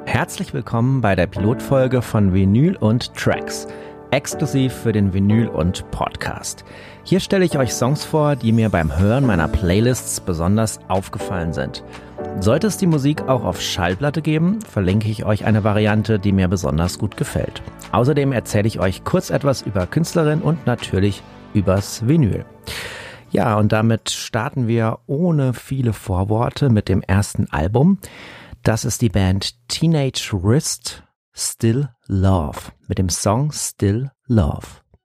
Herzlich willkommen bei der Pilotfolge von Vinyl und Tracks, exklusiv für den Vinyl und Podcast. Hier stelle ich euch Songs vor, die mir beim Hören meiner Playlists besonders aufgefallen sind. Sollte es die Musik auch auf Schallplatte geben, verlinke ich euch eine Variante, die mir besonders gut gefällt. Außerdem erzähle ich euch kurz etwas über Künstlerin und natürlich übers Vinyl. Ja, und damit starten wir ohne viele Vorworte mit dem ersten Album. Das ist die Band Teenage Wrist, Still Love, mit dem Song Still Love.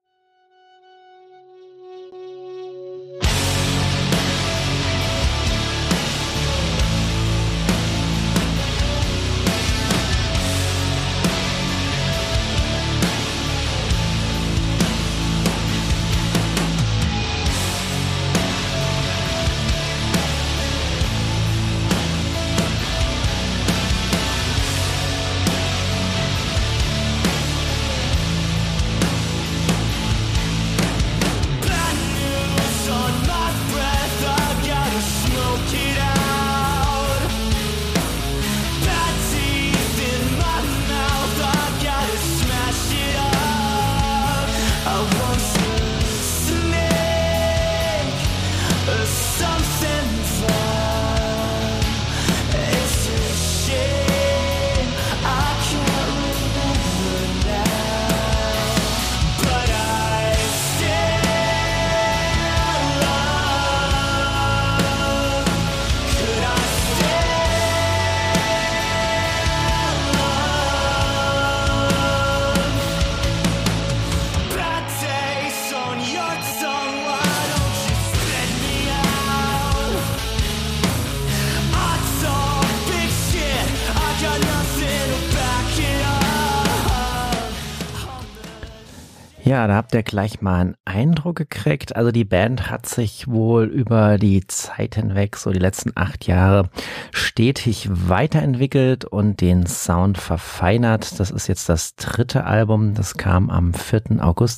Ja, da habt ihr gleich mal einen Eindruck gekriegt. Also die Band hat sich wohl über die Zeit hinweg, so die letzten 8 Jahre, stetig weiterentwickelt und den Sound verfeinert. Das ist jetzt das 3. Album, das kam am 4. August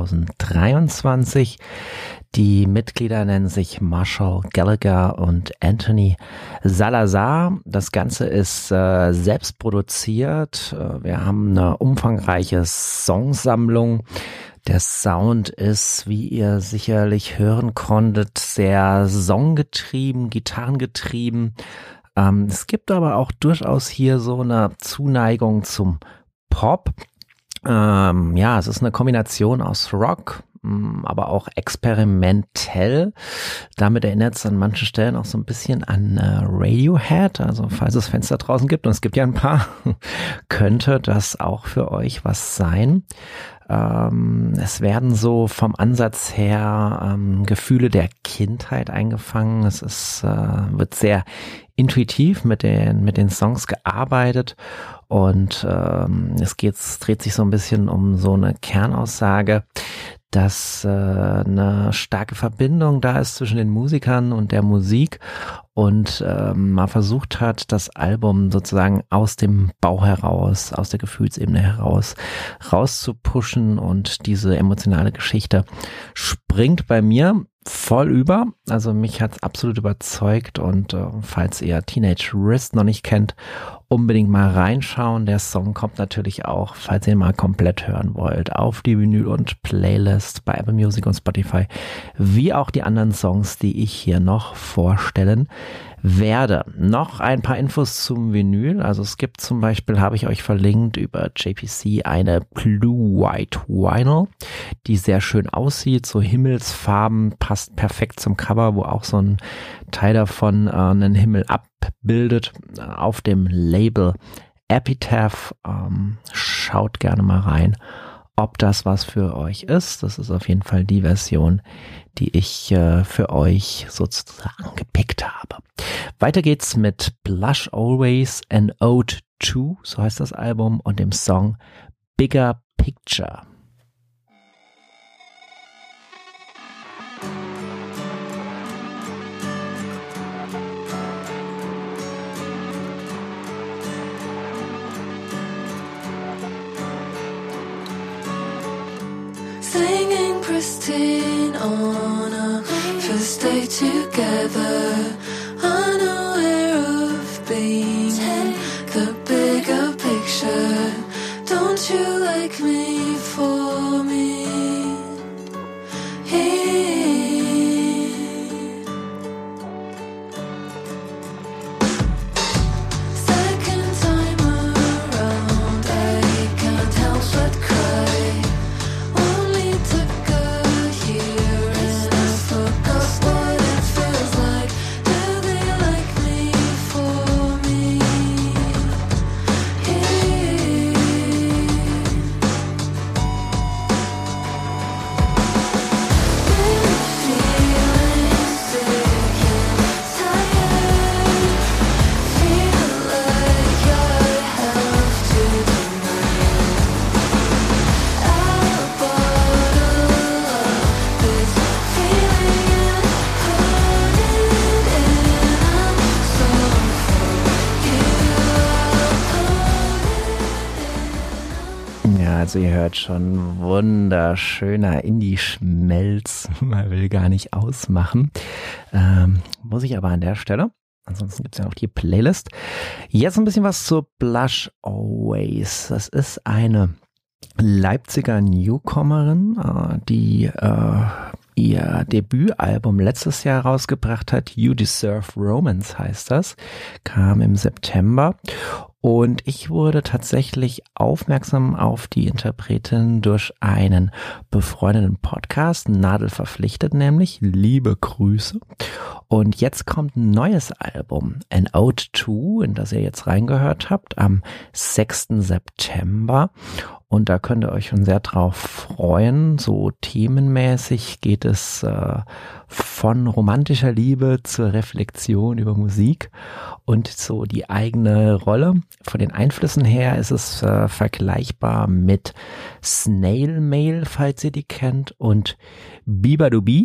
2023. Die Mitglieder nennen sich Marshall Gallagher und Anthony Salazar. Das Ganze ist selbst produziert. Wir haben eine umfangreiche Songsammlung. Der Sound ist, wie ihr sicherlich hören konntet, sehr songgetrieben, gitarrengetrieben. Es gibt aber auch durchaus hier so eine Zuneigung zum Pop. Ja, es ist eine Kombination aus Rock, aber auch experimentell. Damit erinnert es an manchen Stellen auch so ein bisschen an Radiohead. Also falls es Fenster draußen gibt, und es gibt ja ein paar, könnte das auch für euch was sein. Es werden so vom Ansatz her Gefühle der Kindheit eingefangen. Es ist, wird sehr intuitiv mit den Songs gearbeitet und dreht sich so ein bisschen um so eine Kernaussage, dass eine starke Verbindung da ist zwischen den Musikern und der Musik und man versucht hat, das Album sozusagen aus dem Bauch heraus, aus der Gefühlsebene heraus rauszupushen, und diese emotionale Geschichte springt bei mir voll über. Also mich hat's absolut überzeugt, und falls ihr Teenage Wrist noch nicht kennt, unbedingt mal reinschauen. Der Song kommt natürlich auch, falls ihr ihn mal komplett hören wollt, auf die Vinyl und Playlist bei Apple Music und Spotify, wie auch die anderen Songs, die ich hier noch vorstellen werde. Noch ein paar Infos zum Vinyl. Also es gibt zum Beispiel, habe ich euch verlinkt, über JPC eine Blue White Vinyl, die sehr schön aussieht, so Himmelsfarben, passt perfekt zum Cover, wo auch so ein Teil davon einen Himmel abbildet, auf dem Label Epitaph. Schaut gerne mal rein, ob das was für euch ist. Das ist auf jeden Fall die Version, die ich für euch sozusagen gepickt habe. Weiter geht's mit Blush Always, an Ode to, so heißt das Album, und dem Song Bigger Picture. Singing pristine on a first day together, unaware of being the bigger Don't you like me for me? Second time around, I can't help but cry. Only took a year and I forgot what it feels like. Do they like me for me? Ja, also ihr hört schon, wunderschöner Indie-Schmelz. Man will gar nicht ausmachen. Muss ich aber an der Stelle. Ansonsten gibt es ja noch die Playlist. Jetzt ein bisschen was zur Blush Always. Das ist eine Leipziger Newcomerin, die ihr Debütalbum letztes Jahr rausgebracht hat. You Deserve Romance heißt das. Kam im September. Und ich wurde tatsächlich aufmerksam auf die Interpretin durch einen befreundeten Podcast, Nadel verpflichtet nämlich, liebe Grüße. Und jetzt kommt ein neues Album, An Ode To, in das ihr jetzt reingehört habt, am 6. September. Und da könnt ihr euch schon sehr drauf freuen. So themenmäßig geht es von romantischer Liebe zur Reflexion über Musik und so die eigene Rolle. Von den Einflüssen her ist es vergleichbar mit Snail Mail, falls ihr die kennt, und Bieberdubi.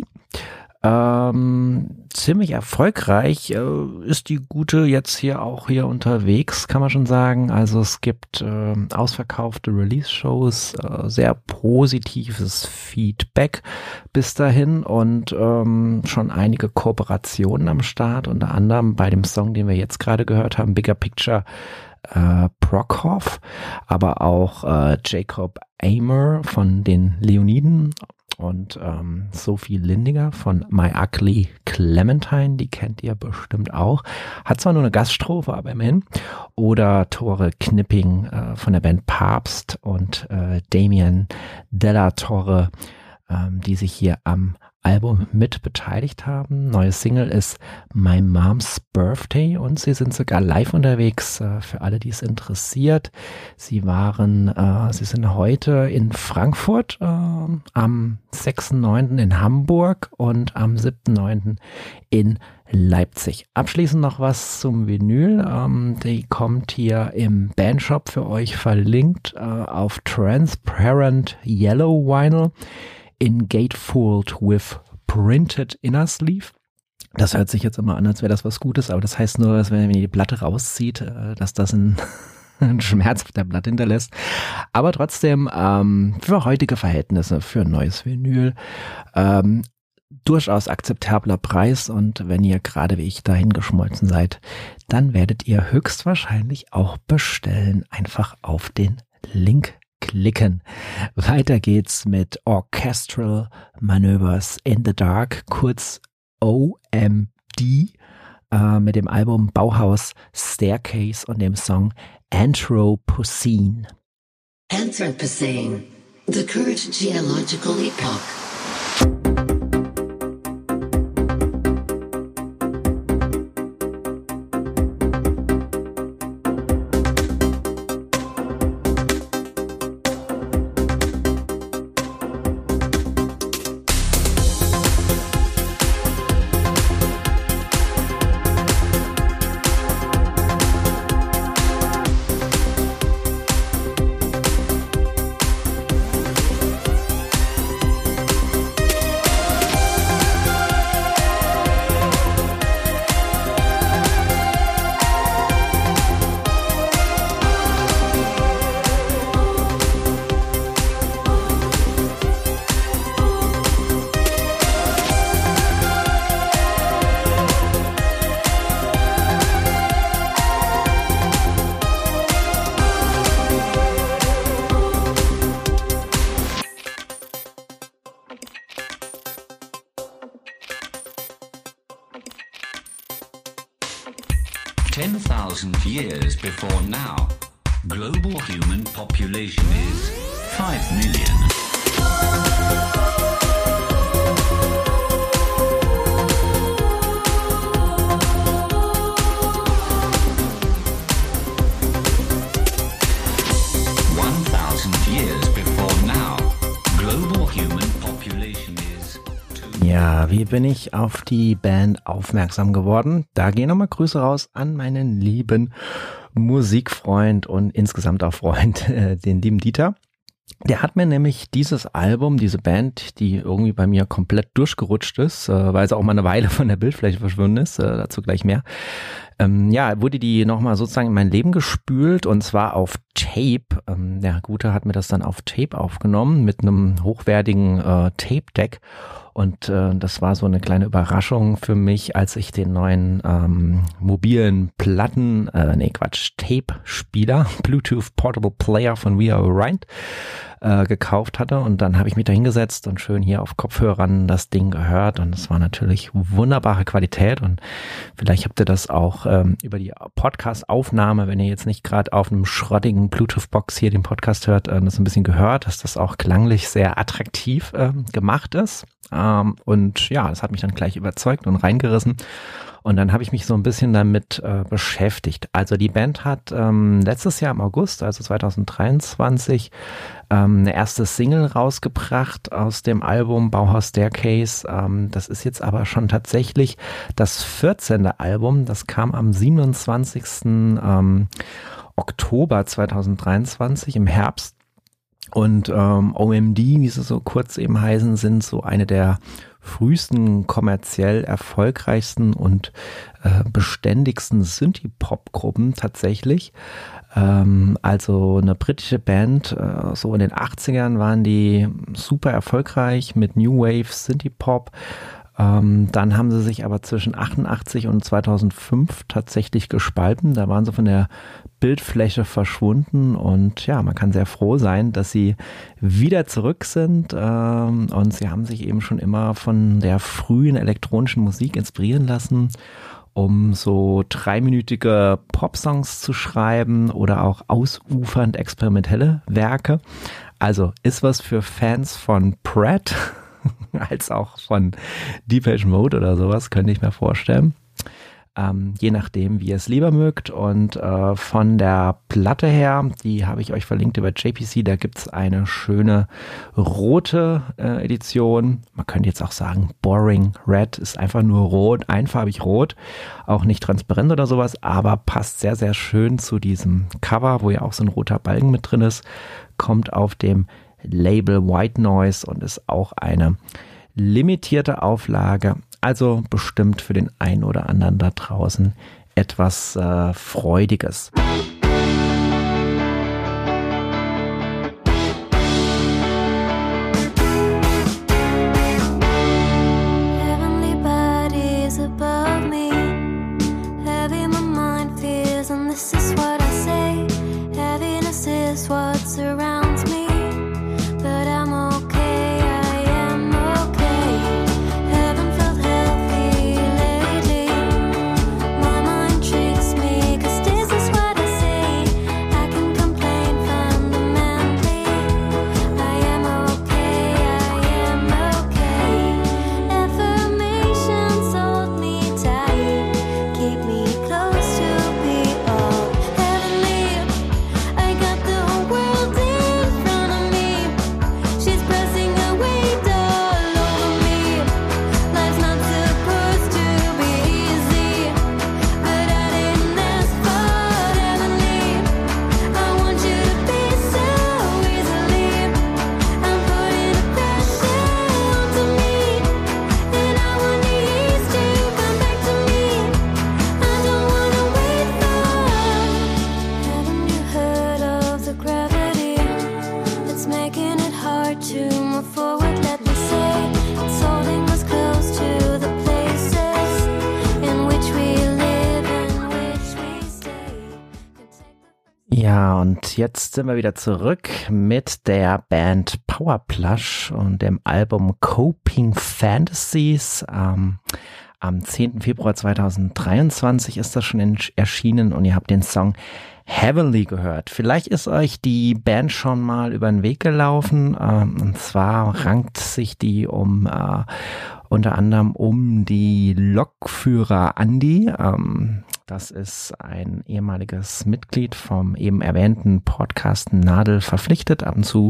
Ziemlich erfolgreich ist die Gute jetzt hier unterwegs, kann man schon sagen. Also es gibt ausverkaufte Release-Shows, sehr positives Feedback bis dahin und schon einige Kooperationen am Start, unter anderem bei dem Song, den wir jetzt gerade gehört haben, Bigger Picture, Brockhoff, aber auch Jacob Amer von den Leoniden und Sophie Lindinger von My Ugly Clementine, die kennt ihr bestimmt auch. Hat zwar nur eine Gaststrophe, aber immerhin. Oder Tore Knipping von der Band Papst und Damien Della Torre, die sich hier am Album mit beteiligt haben. Neue Single ist My Mom's Birthday und sie sind sogar live unterwegs, für alle, die es interessiert. Sie sind heute in Frankfurt, am 6.9. in Hamburg und am 7.9. in Leipzig. Abschließend noch was zum Vinyl. Die kommt hier im Bandshop für euch verlinkt auf Transparent Yellow Vinyl in Gatefold with Printed Inner Sleeve. Das hört sich jetzt immer an, als wäre das was Gutes, aber das heißt nur, dass wenn ihr die Platte rauszieht, dass das einen Schmerz auf der Platte hinterlässt. Aber trotzdem, für heutige Verhältnisse, für ein neues Vinyl, durchaus akzeptabler Preis, und wenn ihr gerade wie ich dahin geschmolzen seid, dann werdet ihr höchstwahrscheinlich auch bestellen. Einfach auf den Link klicken. Weiter geht's mit Orchestral Maneuvers in the Dark, kurz OMD, mit dem Album Bauhaus Staircase und dem Song Anthropocene. Anthropocene, the current geological epoch. 1,000 years before now, global human population is 5 million. Ja, wie bin ich auf die Band aufmerksam geworden? Da gehen nochmal Grüße raus an meinen lieben Musikfreund und insgesamt auch Freund, den lieben Dieter. Der hat mir nämlich dieses Album, diese Band, die irgendwie bei mir komplett durchgerutscht ist, weil sie auch mal eine Weile von der Bildfläche verschwunden ist, dazu gleich mehr. Wurde die nochmal sozusagen in mein Leben gespült und zwar auf Tape. Der Gute hat mir das dann auf Tape aufgenommen mit einem hochwertigen Tape-Deck. Und das war so eine kleine Überraschung für mich, als ich den neuen mobilen Tape-Spieler, Bluetooth Portable Player von We Are Orion gekauft hatte. Und dann habe ich mich da hingesetzt und schön hier auf Kopfhörern das Ding gehört. Und es war natürlich wunderbare Qualität. Und vielleicht habt ihr das auch über die Podcast-Aufnahme, wenn ihr jetzt nicht gerade auf einem schrottigen Bluetooth-Box hier den Podcast hört, das ein bisschen gehört, dass das auch klanglich sehr attraktiv gemacht ist. Und ja, das hat mich dann gleich überzeugt und reingerissen. Und dann habe ich mich so ein bisschen damit beschäftigt. Also die Band hat letztes Jahr im August, also 2023, eine erste Single rausgebracht aus dem Album Bauhaus Staircase. Das ist jetzt aber schon tatsächlich das 14. Album. Das kam am 27. Oktober 2023 im Herbst. Und OMD, wie sie so kurz eben heißen, sind so eine der frühesten kommerziell erfolgreichsten und beständigsten Synthie-Pop-Gruppen tatsächlich. Also eine britische Band, so in den 80ern waren die super erfolgreich mit New Wave, Synthie-Pop. Dann haben sie sich aber zwischen 88 und 2005 tatsächlich gespalten. Da waren sie von der Bildfläche verschwunden und ja, man kann sehr froh sein, dass sie wieder zurück sind und sie haben sich eben schon immer von der frühen elektronischen Musik inspirieren lassen, um so 3-minütige Popsongs zu schreiben oder auch ausufernd experimentelle Werke. Also ist was für Fans von Pratt als auch von Depeche Mode oder sowas, könnte ich mir vorstellen. Je nachdem, wie ihr es lieber mögt. Und von der Platte her, die habe ich euch verlinkt über JPC, da gibt's eine schöne rote Edition. Man könnte jetzt auch sagen, Boring Red ist einfach nur rot, einfarbig rot, auch nicht transparent oder sowas, aber passt sehr, sehr schön zu diesem Cover, wo ja auch so ein roter Balken mit drin ist, kommt auf dem Label White Noise und ist auch eine limitierte Auflage. Also bestimmt für den einen oder anderen da draußen etwas Freudiges. Heavenly bodies above me, heavy my mind feels, and this is what I say. Heaviness is what surrounds me, but I'm okay, I am okay. Heaven felt healthy lately, my mind tricks me, 'cause this is what I say. I can complain fundamentally, I am okay, I am okay. Affirmations hold me tight, keep me close to be all heavenly. I got the whole world in front of me, she's pressing a weight all over me. Life's not supposed to be easy, but I didn't ask for heavenly. I want you to be so easily. I'm putting the pressure onto me, and I want the ease to come back to me. I don't wanna wait for. Haven't you heard of the gravity? It's making it hard to move forward, let me say. It's holding us close to the places in which we live, in which we stay. Ja, und jetzt sind wir wieder zurück mit der Band Powerplush und dem Album Coping Fantasies. Am 10. Februar 2023 ist das schon erschienen und ihr habt den Song Heavenly gehört. Vielleicht ist euch die Band schon mal über den Weg gelaufen. Und zwar rankt sich die unter anderem um die Lokführer Andi. Das ist ein ehemaliges Mitglied vom eben erwähnten Podcast Nadel verpflichtet. Ab und zu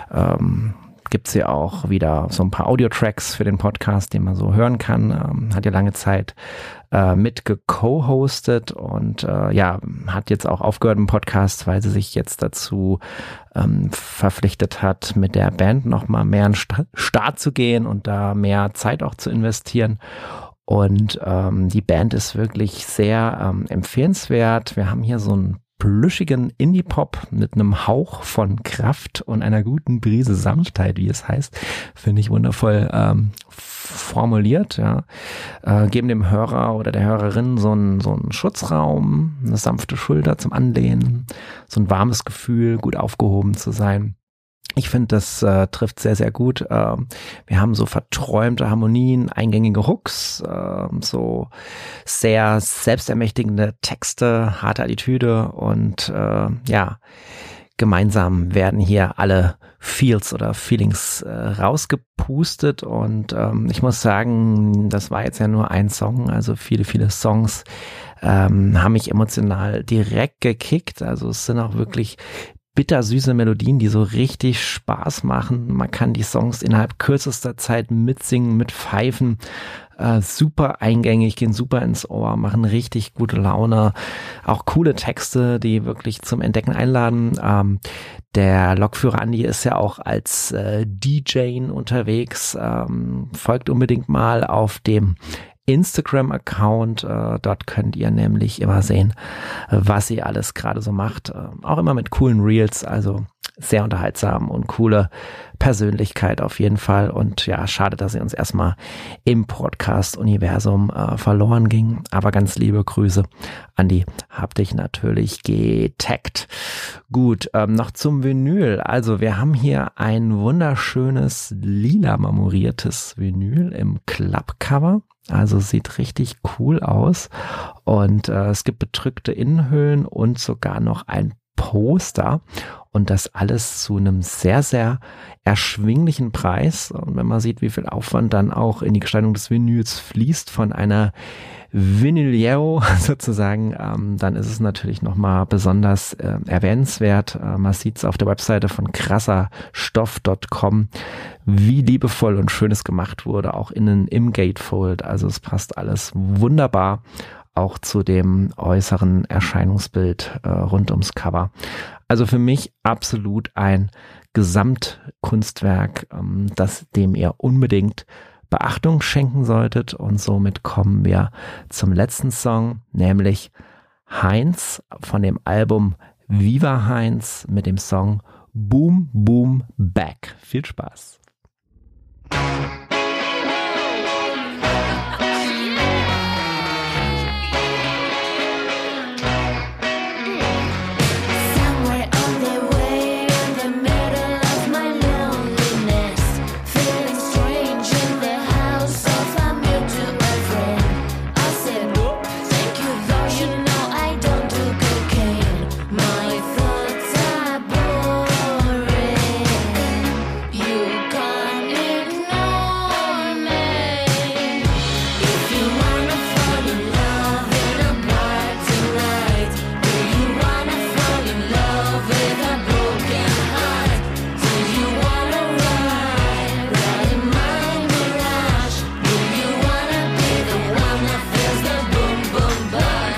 gibt's hier auch wieder so ein paar Audio-Tracks für den Podcast, den man so hören kann. Hat ja lange Zeit mit co-hostet und hat jetzt auch aufgehört im Podcast, weil sie sich jetzt dazu verpflichtet hat, mit der Band nochmal mehr an den Start zu gehen und da mehr Zeit auch zu investieren. Und die Band ist wirklich sehr empfehlenswert. Wir haben hier so einen plüschigen Indie-Pop mit einem Hauch von Kraft und einer guten Prise Sanftheit, wie es heißt. Finde ich wundervoll formuliert. Ja. Geben dem Hörer oder der Hörerin so einen Schutzraum, eine sanfte Schulter zum Anlehnen, so ein warmes Gefühl, gut aufgehoben zu sein. Ich finde, das trifft sehr, sehr gut. Wir haben so verträumte Harmonien, eingängige Hooks, so sehr selbstermächtigende Texte, harte Attitüde und gemeinsam werden hier alle Feels oder Feelings rausgepustet und ich muss sagen, das war jetzt ja nur ein Song, also viele, viele Songs haben mich emotional direkt gekickt, also es sind auch wirklich bittersüße Melodien, die so richtig Spaß machen. Man kann die Songs innerhalb kürzester Zeit mitsingen, mitpfeifen. Super eingängig, gehen super ins Ohr, machen richtig gute Laune. Auch coole Texte, die wirklich zum Entdecken einladen. Der Lokführer Andi ist ja auch als DJ unterwegs. Folgt unbedingt mal auf dem Instagram-Account, dort könnt ihr nämlich immer sehen, was sie alles gerade so macht, auch immer mit coolen Reels, also sehr unterhaltsam und coole Persönlichkeit auf jeden Fall und ja, schade, dass sie uns erstmal im Podcast-Universum verloren ging, aber ganz liebe Grüße, Andi, hab dich natürlich getaggt. Gut, noch zum Vinyl, also wir haben hier ein wunderschönes lila marmoriertes Vinyl im Klappcover. Also sieht richtig cool aus und es gibt bedrückte Innenhüllen und sogar noch ein Poster und das alles zu einem sehr, sehr erschwinglichen Preis. Und wenn man sieht, wie viel Aufwand dann auch in die Gestaltung des Vinyls fließt von einer Vinyliero sozusagen, dann ist es natürlich nochmal besonders erwähnenswert. Man sieht es auf der Webseite von krasserstoff.com, wie liebevoll und schön es gemacht wurde, auch innen im Gatefold. Also es passt alles wunderbar, auch zu dem äußeren Erscheinungsbild rund ums Cover. Also für mich absolut ein Gesamtkunstwerk, dem ihr unbedingt Beachtung schenken solltet. Und somit kommen wir zum letzten Song, nämlich Heinz von dem Album Viva Heinz mit dem Song Boom Boom Back. Viel Spaß. Somewhere on the way in the middle of my loneliness, feeling strange in the house of a mutual friend. I said, nope, thank you, though you know I don't do cocaine. My thoughts are boring. You can't ignore me. If you wanna fall in love in a bar tonight, do you wanna fall in love with a broken heart? Do you wanna ride in my mirage? Do you wanna be the one that feels the boom boom bar?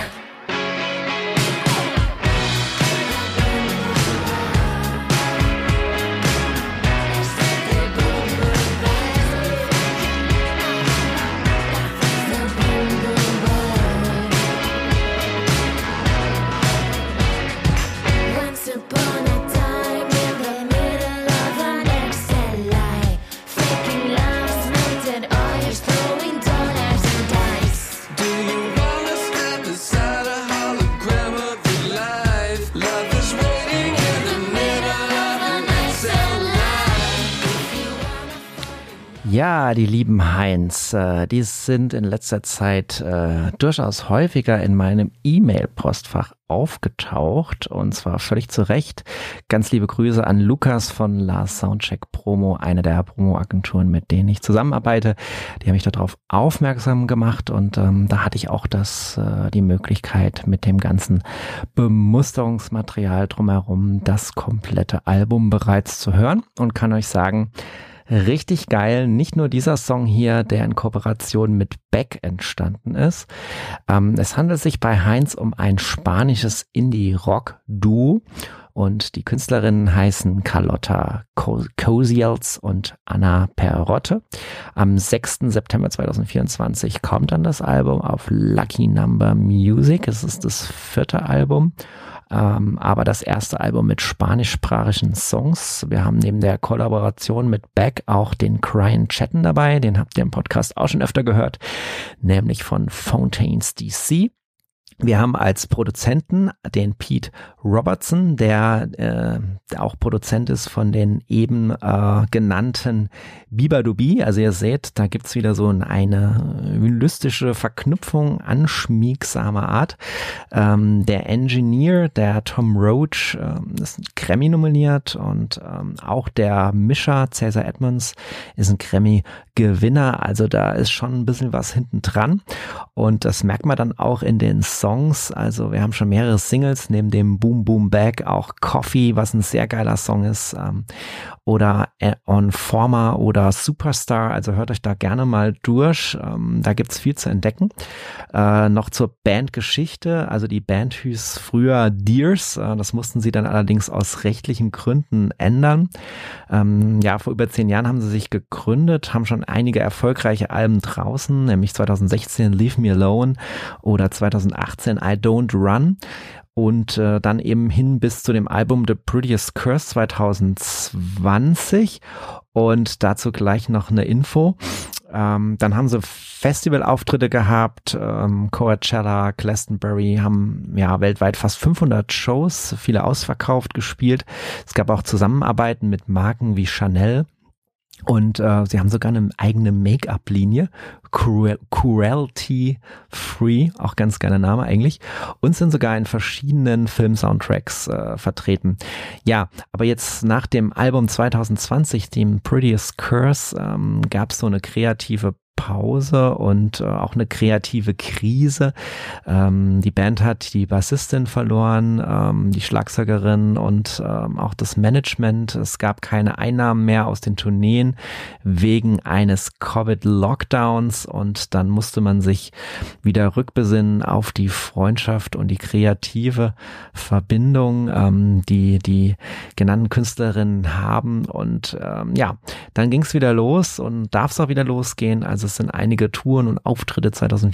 Once upon a time, in the middle of an Excel lie, faking love's melted oil, throwing dollars and dice. Do you wanna stand beside a hologram of your life? Love is waiting in the middle of an Excel line. Ja, die lieben Heinz, die sind in letzter Zeit durchaus häufiger in meinem E-Mail-Postfach aufgetaucht und zwar völlig zu Recht. Ganz liebe Grüße an Lukas von Lars Soundcheck Promo, eine der Promo-Agenturen, mit denen ich zusammenarbeite. Die haben mich darauf aufmerksam gemacht und da hatte ich auch die Möglichkeit, mit dem ganzen Bemusterungsmaterial drumherum das komplette Album bereits zu hören und kann euch sagen, richtig geil, nicht nur dieser Song hier, der in Kooperation mit Beck entstanden ist. Es handelt sich bei Heinz um ein spanisches Indie-Rock-Duo und die Künstlerinnen heißen Carlotta Cosiels und Ana Perotte. Am 6. September 2024 kommt dann das Album auf Lucky Number Music. Es ist das 4. Album. Aber das erste Album mit spanischsprachigen Songs. Wir haben neben der Kollaboration mit Beck auch den Cryin' Chatten dabei, den habt ihr im Podcast auch schon öfter gehört, nämlich von Fontaines DC. Wir haben als Produzenten den Pete Robertson, der auch Produzent ist von den eben genannten Bibadubi. Also ihr seht, da gibt's wieder so eine mystische Verknüpfung anschmiegsamer Art. Der Engineer, der Tom Roach, ist Grammy nominiert und auch der Mischer Cesar Edmonds ist ein Grammy-Gewinner. Also da ist schon ein bisschen was hinten dran und das merkt man dann auch in den Songs. Also wir haben schon mehrere Singles, neben dem Boom Boom Bag auch Coffee, was ein sehr geiler Song ist, oder On Former oder Superstar, also hört euch da gerne mal durch, da gibt's viel zu entdecken. Noch zur Bandgeschichte, also die Band hieß früher Deers, das mussten sie dann allerdings aus rechtlichen Gründen ändern. Ja, vor über 10 Jahren haben sie sich gegründet, haben schon einige erfolgreiche Alben draußen, nämlich 2016 Leave Me Alone oder 2018 I Don't Run. Und dann eben hin bis zu dem Album The Prettiest Curse 2020 und dazu gleich noch eine Info. Dann haben sie Festivalauftritte gehabt, Coachella, Glastonbury, haben ja weltweit fast 500 Shows, viele ausverkauft gespielt. Es gab auch Zusammenarbeiten mit Marken wie Chanel. Und sie haben sogar eine eigene Make-up-Linie, Cruelty Free, auch ganz geiler Name eigentlich, und sind sogar in verschiedenen Film-Soundtracks vertreten. Ja, aber jetzt nach dem Album 2020, dem Prettiest Curse, gab es so eine kreative Pause und auch eine kreative Krise. Die Band hat die Bassistin verloren, die Schlagzeugerin und auch das Management. Es gab keine Einnahmen mehr aus den Tourneen wegen eines Covid-Lockdowns und dann musste man sich wieder rückbesinnen auf die Freundschaft und die kreative Verbindung, die genannten Künstlerinnen haben und ja, dann ging es wieder los und darf es auch wieder losgehen. Also es sind einige Touren und Auftritte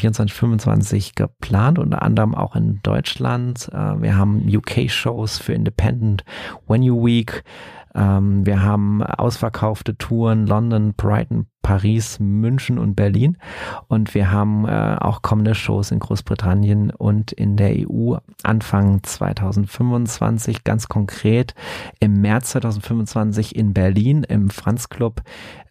2024-25 geplant, unter anderem auch in Deutschland. Wir haben UK-Shows für Independent Venue Week. Wir haben ausverkaufte Touren London, Brighton, Paris, München und Berlin und wir haben auch kommende Shows in Großbritannien und in der EU Anfang 2025, ganz konkret im März 2025 in Berlin im Franz Club,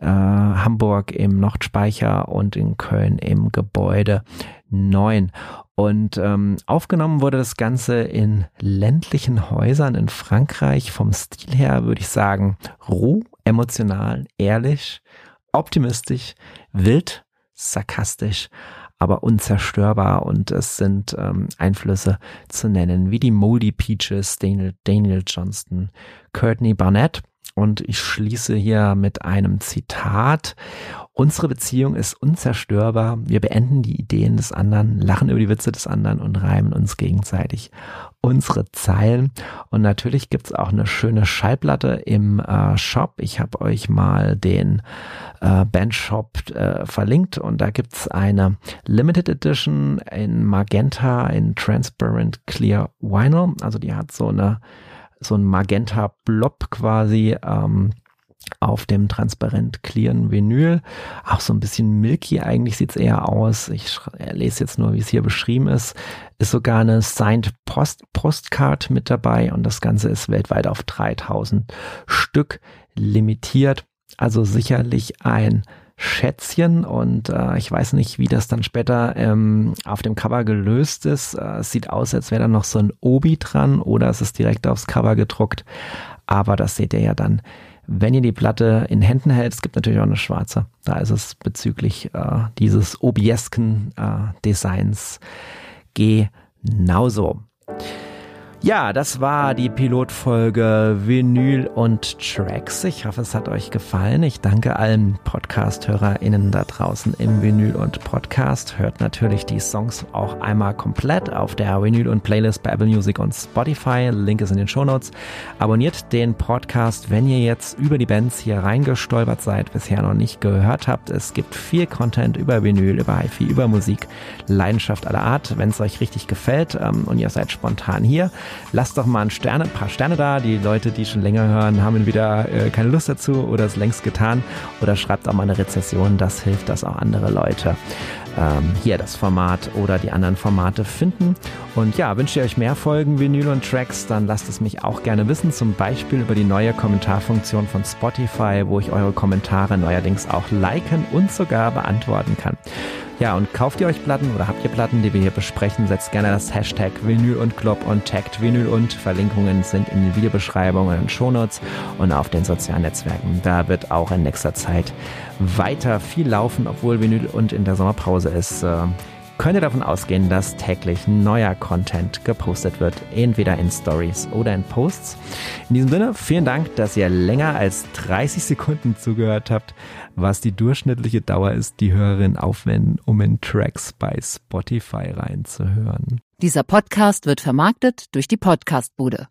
Hamburg im Nordspeicher und in Köln im Gebäude 9. Und aufgenommen wurde das Ganze in ländlichen Häusern in Frankreich. Vom Stil her würde ich sagen roh, emotional, ehrlich, optimistisch, wild, sarkastisch, aber unzerstörbar. Und es sind Einflüsse zu nennen, wie die Moldy Peaches, Daniel Johnston, Courtney Barnett. Und ich schließe hier mit einem Zitat. Unsere Beziehung ist unzerstörbar. Wir beenden die Ideen des anderen, lachen über die Witze des anderen und reimen uns gegenseitig unsere Zeilen. Und natürlich gibt's auch eine schöne Schallplatte im Shop. Ich habe euch mal den Bandshop verlinkt und da gibt's eine Limited Edition in Magenta in Transparent Clear Vinyl. Also die hat so ein Magenta-Blob quasi auf dem transparent clearen Vinyl. Auch so ein bisschen milky eigentlich sieht's eher aus. Ich lese jetzt nur, wie es hier beschrieben ist. Ist sogar eine Signed Postcard mit dabei und das Ganze ist weltweit auf 3000 Stück limitiert. Also sicherlich ein Schätzchen und ich weiß nicht, wie das dann später auf dem Cover gelöst ist. Es sieht aus, als wäre da noch so ein Obi dran oder es ist direkt aufs Cover gedruckt, aber das seht ihr ja dann, wenn ihr die Platte in Händen hält. Es gibt natürlich auch eine schwarze. Da ist es bezüglich dieses obiesken Designs genauso. Ja, das war die Pilotfolge Vinyl und Tracks. Ich hoffe, es hat euch gefallen. Ich danke allen Podcast-HörerInnen da draußen im Vinyl und Podcast. Hört natürlich die Songs auch einmal komplett auf der Vinyl und Playlist bei Apple Music und Spotify. Link ist in den Shownotes. Abonniert den Podcast, wenn ihr jetzt über die Bands hier reingestolpert seid, bisher noch nicht gehört habt. Es gibt viel Content über Vinyl, über Hi-Fi, über Musik, Leidenschaft aller Art. Wenn es euch richtig gefällt und ihr seid spontan hier, lasst doch mal ein paar Sterne da. Die Leute, die schon länger hören, haben entweder keine Lust dazu oder es längst getan. Oder schreibt auch mal eine Rezension. Das hilft, dass auch andere Leute hier das Format oder die anderen Formate finden. Und ja, wünscht ihr euch mehr Folgen Vinyl und Tracks, dann lasst es mich auch gerne wissen. Zum Beispiel über die neue Kommentarfunktion von Spotify, wo ich eure Kommentare neuerdings auch liken und sogar beantworten kann. Ja, und kauft ihr euch Platten oder habt ihr Platten, die wir hier besprechen, setzt gerne das Hashtag Vinyl und Club und taggt Vinyl und. Verlinkungen sind in den Videobeschreibungen und Shownotes und auf den sozialen Netzwerken. Da wird auch in nächster Zeit weiter viel laufen, obwohl Vinyl und in der Sommerpause ist. Könnt ihr davon ausgehen, dass täglich neuer Content gepostet wird, entweder in Stories oder in Posts. In diesem Sinne, vielen Dank, dass ihr länger als 30 Sekunden zugehört habt, was die durchschnittliche Dauer ist, die Hörerinnen aufwenden, um in Tracks bei Spotify reinzuhören. Dieser Podcast wird vermarktet durch die Podcastbude.